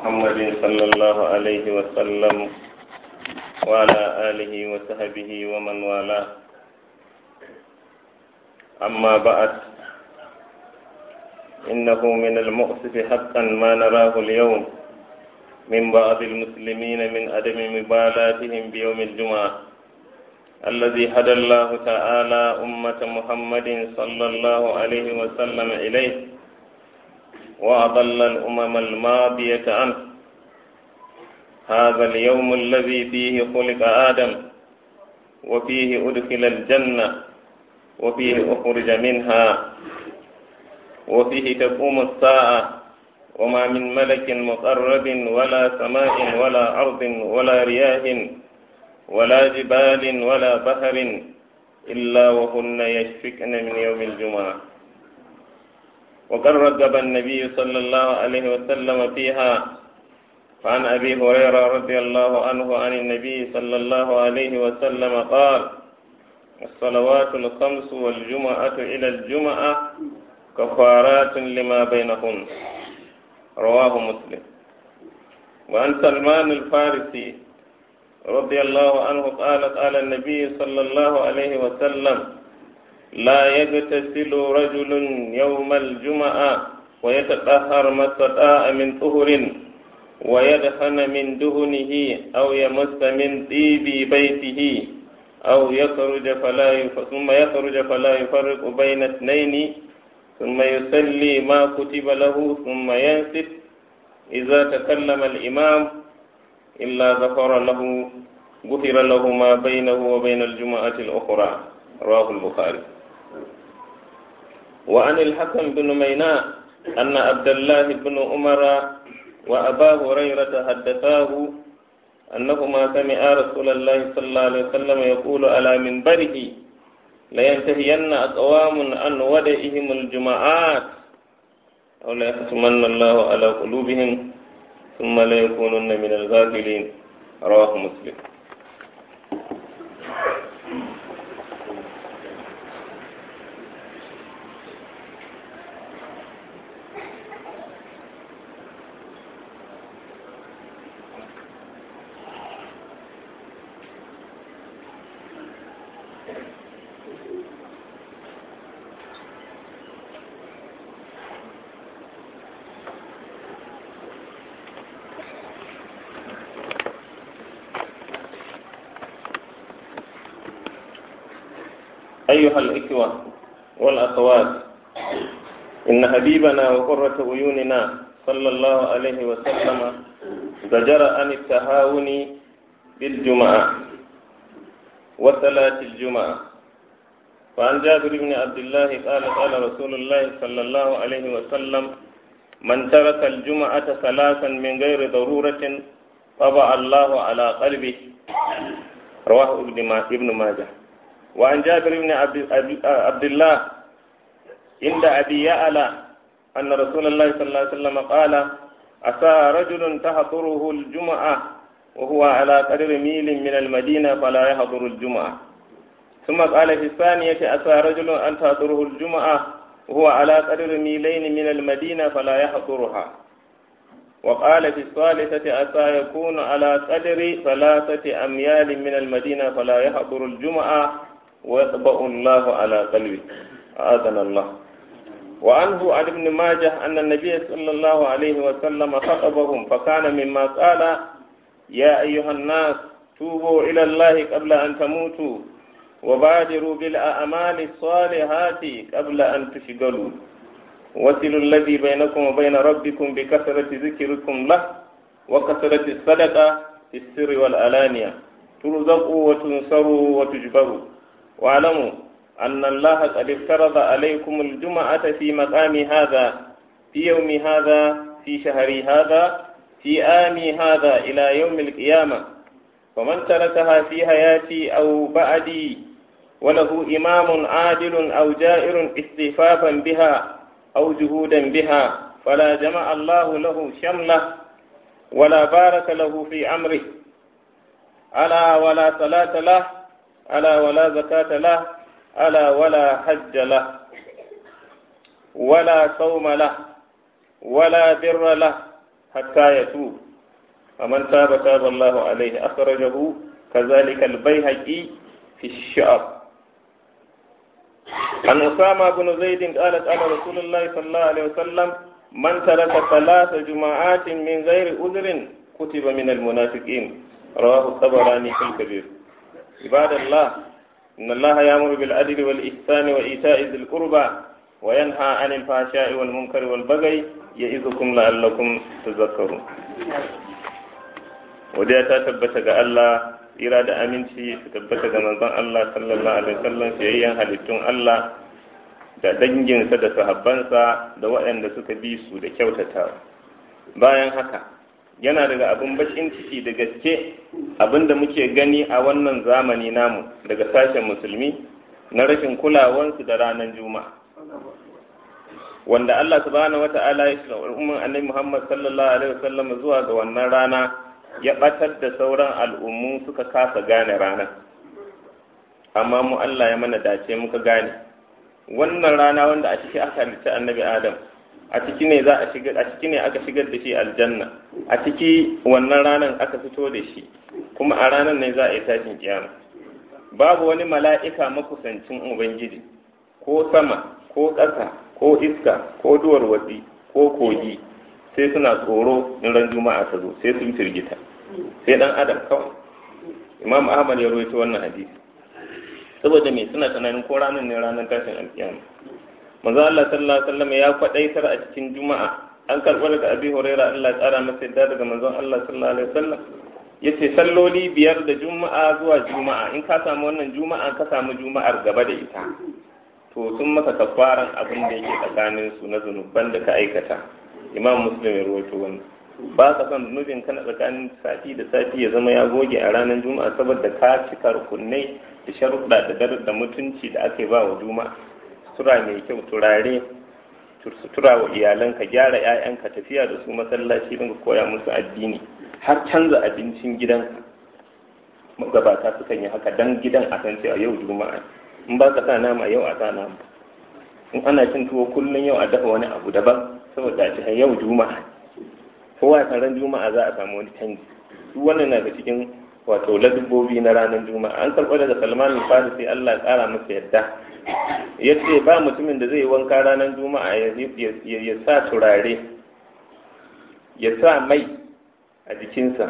محمد صلى الله عليه وسلم وعلى آله وصحبه ومن والاه. أما بعد، إنه من المؤسف حقا ما نراه اليوم من بعض المسلمين من عدم مبالاتهم بيوم الجمعة الذي هدى الله تعالى أمة محمد صلى الله عليه وسلم إليه وأضل الأمم الماضية عنه. هذا اليوم الذي فيه خلق آدم، وفيه أدخل الجنة، وفيه أخرج منها، وفيه تقوم الساعة، وما من ملك مقرب ولا سماء ولا أرض ولا رياح ولا جبال ولا بحر إلا وهن يشفقن من يوم الجمعة. وقد رغب النبي صلى الله عليه وسلم فيها، فعن أبي هريرة رضي الله عنه عن النبي صلى الله عليه وسلم قال: الصلوات الخمس والجمعة إلى الجمعة كفارات لما بينهن. رواه مسلم. وعن سلمان الفارسي رضي الله عنه قال: قال النبي صلى الله عليه وسلم: لا يغتسل رجل يوم الجمعة ويتطهر ما استطاع من طهر ويدهن من دهنه أو يمس من طيب بيته أو يخرج ثم يخرج فلا يفرق بين اثنين ثم يصلي ما كتب له ثم ينصت إذا تكلم الإمام إلا غفر له ما بينه وبين الجمعة الأخرى. رواه البخاري. وعن الحكم بن ميناء أن عبد الله بن عمر وأبا هريرة حدثاه أنهما سمعا رسول الله صلى الله عليه وسلم يقول على منبره: لينتهين أقوام عن ودئهم الجمعات أو ليختمن الله على قلوبهم ثم ليكونن من الغافلين. رواه مسلم. أيها الإخوة والأخوات، إن حبيبنا وقرة عيوننا صلى الله عليه وسلم زجر عن التهاون بالجمعة وصلاة الجمعة. فعن جابر بن عبد الله قال: قال رسول الله صلى الله عليه وسلم: من ترك الجمعة ثلاثا من غير ضرورة طبع الله على قلبه. رواه ابن ماجه. وعن جابر بن عبد الله عند أبي يعلى أن رسول الله صلى الله عليه وسلم قال: عسى رجل تحضره الجمعة وهو على قدر ميل من المدينة فلا يحضر الجمعة. ثم قال في الثانية: عسى رجل أن تحضره الجمعة وهو على قدر ميلين من المدينة فلا يحضرها. وقال في الثالثة: عسى يكون على قدر 3 أميال من المدينة فلا يحضر الجمعة ويطبع الله على قلبه. أعاذنا الله. وعنه عن ابن ماجه أن النبي صلى الله عليه وسلم خطبهم فكان مما قال: يا أيها الناس توبوا إلى الله قبل أن تموتوا وبادروا بالأعمال الصالحات قبل أن تشغلوا وصلوا الذي بينكم وبين ربكم بكثرة ذكركم له وكثرة الصدقة في السر والعلانية ترزقوا وتنصروا وتجبروا. واعلموا أن الله قد افترض عليكم الجمعة في مقام هذا في يوم هذا في شهر هذا في عام هذا إلى يوم القيامة، فمن تركها في حياتي أو بعدي وله إمام عادل أو جائر استخفافا بها أو جهودا بها فلا جمع الله له شمله ولا بارك له في أمره. ألا ولا صلاة له، ألا ولا زكاة له، ألا ولا حج له، ولا صوم له، ولا بر له، حتى يتوب فمن تاب تاب الله عليه أخرجه كذلك البيهقي في الشعب. عن أسامة بن زيد قال قال رسول الله صلى الله عليه وسلم من ترك 3 جمعات من غير عذر كتب من المنافقين. رواه الطبراني في الكبير. عباد الله إن الله يأمر بالعدل والإحسان وإيتاء ذي القربى وينهى عن الفحشاء والمنكر والبغي يعظكم لعلكم تذكرون. وديا ta tabbata ga Allah, tsira da aminci su tabbata ga manzon Allah sallallahu alaihi wasallam, fiyayyen halittun Allah da danginsa da sahabbansa da waɗanda suka bi su da kyautatawa. Bayan haka yana daga abin bakin ciki da gaske abin da muke gani a wannan zamani namu daga sashen musulmi na rashin kulawansu da ranar juma'a, wanda Allah subhanahu wata'ala ya shirya al'umman annabi Muhammad sallallahu alaihi wasallam zuwa ga wannan rana ya batar da sauran al'ummu suka kasa gane ranar, amma mu Allah ya mana dace muka gane wannan rana wanda a ciki aka halitta annabi Adam, a ciki ne aka shigar da shi aljanna, a ciki wannan ranar aka fito da shi, kuma a ranar ne za a yi tashin kiyama. Babu wani mala'ika makusancin ubangiji ko sama ko ƙasa ko iska ko duwar watsi ko kogi sai suna tsoro in ran juma'a ta zo, sai sun firgita, sai dan adam kawai. Imam Ahmad ya rawaito wannan hadisi saboda me suna tunanin ko ranar ne ranar tashin alkiyama. Manzo Allah sallallahu alaihi wasallam ya kwadaitar a cikin juma'a. An karɓo daga Abi Hurairah Allah ya tsara masa yadda daga manzon Allah sallallahu alaihi wasallam yace salloli 5 da juma'a zuwa juma'a, in ka samu wannan juma'a ka samu juma'ar gaba da ita, to sun maka kafaran abin da yake tsakanin su na zunuban da ka aikata. Imam Muslim ya rawaito wannan. Ba ka san zunubin kana tsakanin sati da sati ya zama ya goge a ranar juma'a saboda ka cika rukunai da sharuɗa da darar da mutunci da ake ba wa juma'a. Sutura mai kyau, turare, sutura wa iyalanka, gyara 'ya'yanka, tafiya da su masallaci don koya musu addini, har canza abincin gidanka. Magabata sukan yi haka dan gidan a san cewa yau juma'a, in ba ka sa nama yau a sa nama, in ana cin tuwo kullum yau a dafa wani abu daban saboda a ce yau juma'a, kowa ran juma'a za a samu wani canji. Duk wannan na ga cikin wato ladabbobi na ranar juma'a. An karɓo daga Salman al-Farisi Allah ya tsara masa yadda yace ba mutumin da zai wanka ranar juma'a ya sa turare, ya sa mai a jikinsa,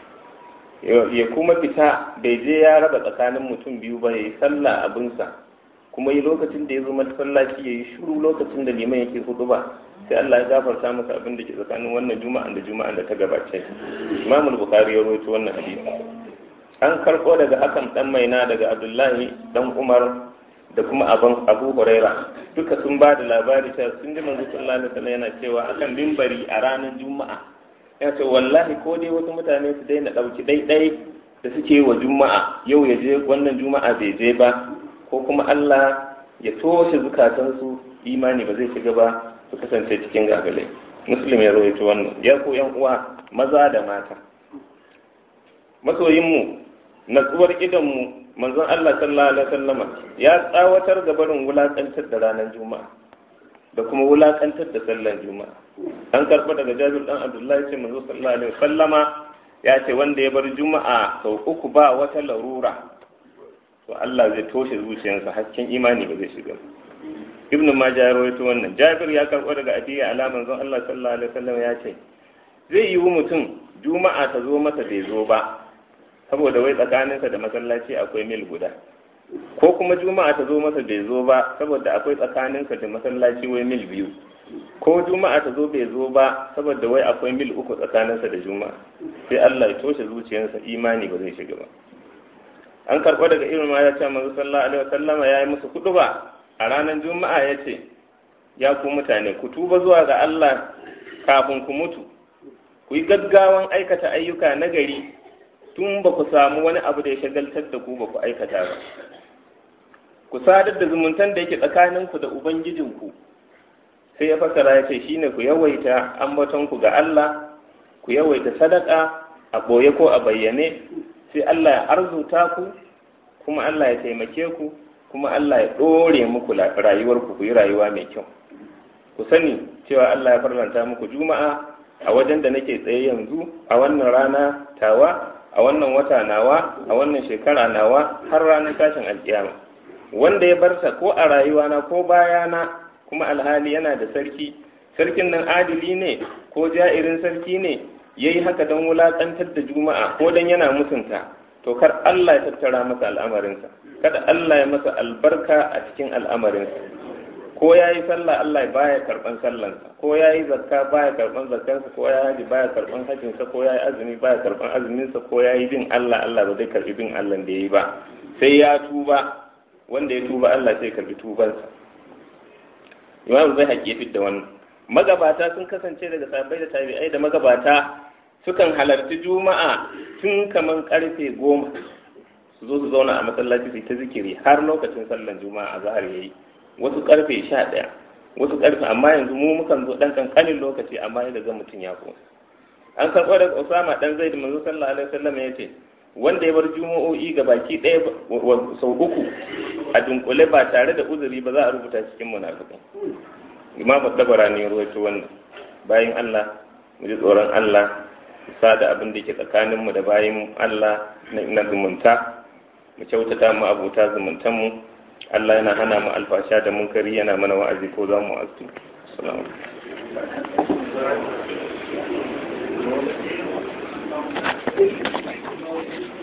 ya kuma fita bai je ya raba tsakanin mutum biyu ba, ya yi sallah abinsa, kuma yi lokacin da ya zo masallaci ya yi shuru lokacin da liman yake hudu ba, sai Allah ya gafarta masa abin da ke tsakanin wannan juma'an da juma'an da ta gabace. Imam Bukhari ya rawaito wannan hadisi. An karɓo daga Hakan dan Maina daga Abdullahi dan Umar da kuma Abu Huraira, duka sun ba da labari cewa sun ji manzo sallallahu alaihi wasallam yana cewa akan mimbari a ranar juma'a, ya ce wallahi ko dai wasu mutane su daina dauki daidai da suke wa juma'a, yau ya je wannan juma'a bai je ba, ko kuma Allah ya toshe zukatansu, imani ba zai shiga ba, su kasance cikin gagalai. Muslim ya rawaito wannan. Ya ku yan uwa maza da mata, masoyinmu, natsuwar idanmu, manzon Allah sallallahu alaihi wasallama ya tsawatar da barin wulakantar da ranar juma'a da kuma wulakantar da sallar juma'a. An karɓa daga Jabir dan Abdullahi ce manzo sallallahu alaihi wasallama ya ce wanda ya bar juma'a sau 3 ba wata larura, to Allah zai toshe zuciyarsa, hasken imani ba zai shiga. Ibn Majah ya rawaito wannan. Jabir ya karɓo daga Adiya ala manzon Allah sallallahu alaihi wasallam ya ce zai yi mutum juma'a ta zo masa bai zo ba saboda wai tsakaninsa da masallaci akwai mil guda, ko kuma juma'a ta zo masa bai zo ba saboda akwai tsakaninsa da masallaci wai mil 2, ko juma'a ta zo bai zo ba saboda wai akwai mil 3 tsakaninsa da juma'a, sai Allah ya toshe zuciyarsa, imani ba zai shiga ba. An karɓo daga Ibn Majah cewa manzo sallallahu alaihi wasallama ya yi musu kutuba a ranar juma'a, ya ce ya ku mutane ku tuba zuwa ga Allah kafin ku mutu, ku yi gaggawan aikata ayyuka na gari tun ba ku samu wani abu da ya shagaltar da ku ba ku aikata ba. Ku sadar da zumuntan da yake tsakaninku da Ubangijinku. Sai ya fasara ya ce shi ne ku yawaita ambatonku ga Allah, ku yawaita sadaka a ɓoye ko a bayyane, sai Allah ya arzuta ku, kuma Allah ya taimake ku, kuma Allah ya ɗore muku rayuwarku, ku yi rayuwa mai kyau. Ku sani cewa Allah ya farlanta muku juma'a a wajen da nake tsaye yanzu, a wannan rana tawa, a wannan wata nawa, a wannan shekara nawa, har ranar tashin alkiyama. Wanda ya barsa ko a rayuwana ko bayana, kuma alhali yana da sarki, sarkin nan adili ne ko ja'irin sarki ne, yayi haka don wulakantar da juma'a ko don yana mutunta, to kar Allah ya tattara masa al'amarinsa, kada Allah ya masa albarka a cikin al'amarinsa. Ko ya yi sallah Allah baya karban sallansa, ko ya yi zakka baya karban zakkansa, ko ya haji baya karban hajjinsa, ko ya yi azumi baya karban azuminsa, ko ya yi bin Allah ba zai karbi bin Allah da ya yi ba, sai ya tuba. Wanda ya tuba Allah sai karbi tubansa. Imam zai haƙƙi da wannan. Magabata sun kasance daga sahabbai da tabi'ai da magabata sukan halarci juma'a tun kaman karfe 10 su zo su zauna a masallaci su ta zikiri har lokacin sallan juma'a a zahar yayi, wasu karfe 11, wasu karfe, amma yanzu mu mukan zo dan kankanin lokaci amma yadda ga mutun ya ko. An karɓo daga Usama dan Zaid manzo sallallahu alaihi wasallam yace wanda ya bar juma'o'i ga baki ɗaya sau 3 a dunkule ba tare da uzuri ba za a rubuta cikin munafikai. Imam Tabarani ya rawaito wannan. Bayin Allah mu ji tsoron Allah, sa da abin da ke tsakanin mu da bayin Allah na zumunta, mu kyautata mu abuta zumuntan mu. Allah yana hana mu alfasha da munkari, yana mana wa'azi ko za mu azu. Assalamu alaikum.